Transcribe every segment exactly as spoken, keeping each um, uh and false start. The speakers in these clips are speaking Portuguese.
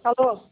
Alô?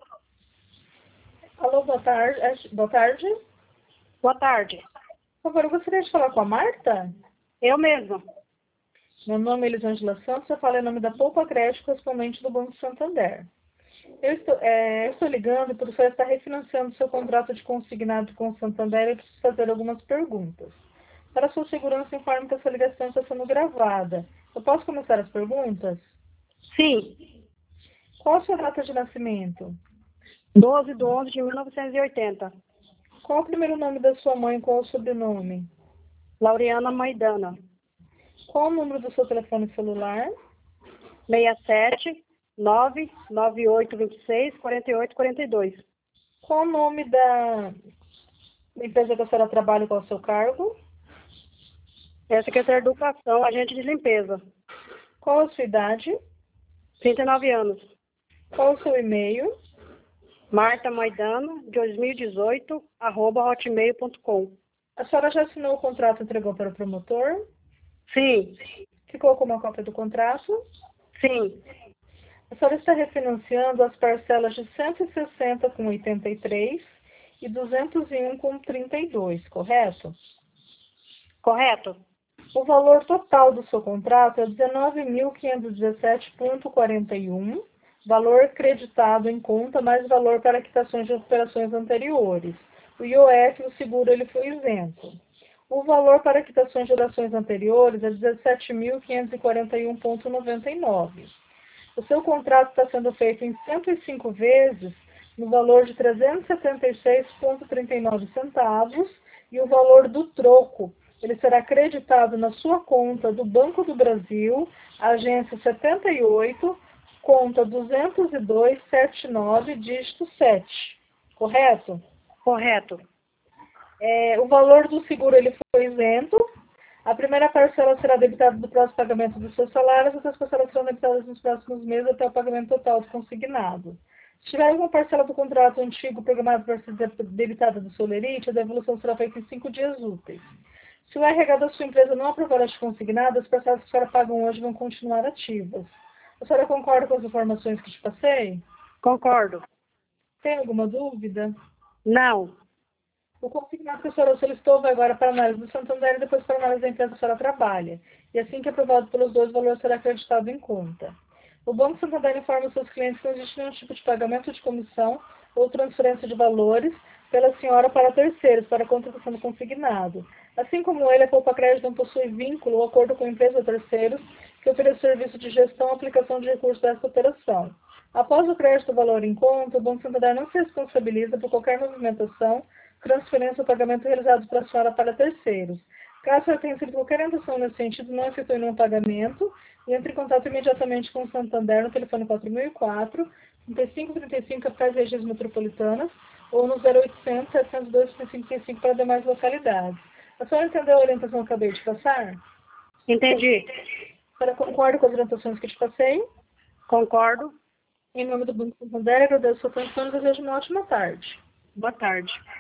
Alô, boa tarde. É, Boa tarde. Boa tarde. Por favor, eu gostaria de falar com a Marta. Eu mesma. Meu nome é Elisângela Santos, eu falo em nome da Poupa Crédito, correspondente do Banco Santander. Eu estou, é, eu estou ligando porque você está refinanciando seu contrato de consignado com o Santander e eu preciso fazer algumas perguntas. Para sua segurança, informe que essa ligação está sendo gravada. Eu posso começar as perguntas? Sim. Qual a sua data de nascimento? doze de onze de mil novecentos e oitenta. Qual o primeiro nome da sua mãe e qual o sobrenome? Laureana Maidana. Qual o número do seu telefone celular? seis sete nove nove oito dois seis quatro oito quatro dois. Qual o nome da empresa que a senhora trabalha e qual é o seu cargo? É secretária de Educação, agente de limpeza. Qual a sua idade? trinta e nove anos. Qual o seu e-mail? Marta Maidana, dois mil e dezoito, arroba hotmail ponto com. A senhora já assinou o contrato e entregou para o promotor? Sim. Ficou com uma cópia do contrato? Sim. A senhora está refinanciando as parcelas de cento e sessenta com oitenta e três e duzentos e um com trinta e dois, correto? Correto? O valor total do seu contrato é dezenove mil quinhentos e dezessete vírgula quarenta e um, valor creditado em conta, mais valor para quitações de operações anteriores. O I O F, o seguro, ele foi isento. O valor para quitações de operações anteriores é dezessete mil quinhentos e quarenta e um vírgula noventa e nove. O seu contrato está sendo feito em cento e cinco vezes, no valor de trezentos e setenta e seis vírgula trinta e nove centavos, e o valor do troco ele será creditado na sua conta do Banco do Brasil, agência setenta e oito, conta duzentos e dois, setenta e nove, dígito sete. Correto? Correto. É, o valor do seguro ele foi isento. A primeira parcela será debitada do próximo pagamento do seu salário, as outras parcelas serão debitadas nos próximos meses até o pagamento total do consignado. Se tiver alguma parcela do contrato antigo programado para ser debitada do seu lerite, a devolução será feita em cinco dias úteis. Se o R H da sua empresa não aprovar as consignadas, as parcelas que a senhora pagam hoje vão continuar ativas. A senhora concorda com as informações que te passei? Concordo. Tem alguma dúvida? Não. O consignado que a senhora solicitou vai agora para a análise do Santander e depois para a análise da empresa que a senhora trabalha. E assim que aprovado pelos dois, o valor será acreditado em conta. O Banco Santander informa os seus clientes que não existe nenhum tipo de pagamento de comissão ou transferência de valores pela senhora para terceiros, para a contratação do consignado. Assim como ele, a Poupa Crédito não possui vínculo ou acordo com empresa ou terceiros que ofereça serviço de gestão ou aplicação de recursos dessa operação. Após o crédito do valor em conta, o Banco Santander não se responsabiliza por qualquer movimentação, transferência ou pagamento realizado pela senhora para terceiros. Caso a senhora tenha sido qualquer intenção nesse sentido, não efetue nenhum pagamento e entre em contato imediatamente com o Santander no telefone quatro mil e quatro, trinta e cinco trinta e cinco, capitais e regiões metropolitanas, ou no zero oitocentos, setecentos e dois, trinta e cinco trinta e cinco para demais localidades. A senhora entendeu a orientação que eu acabei de passar? Entendi. A senhora concorda com as orientações que te passei? Concordo. Em nome do Banco Santander, agradeço a sua atenção e desejo uma ótima tarde. Boa tarde.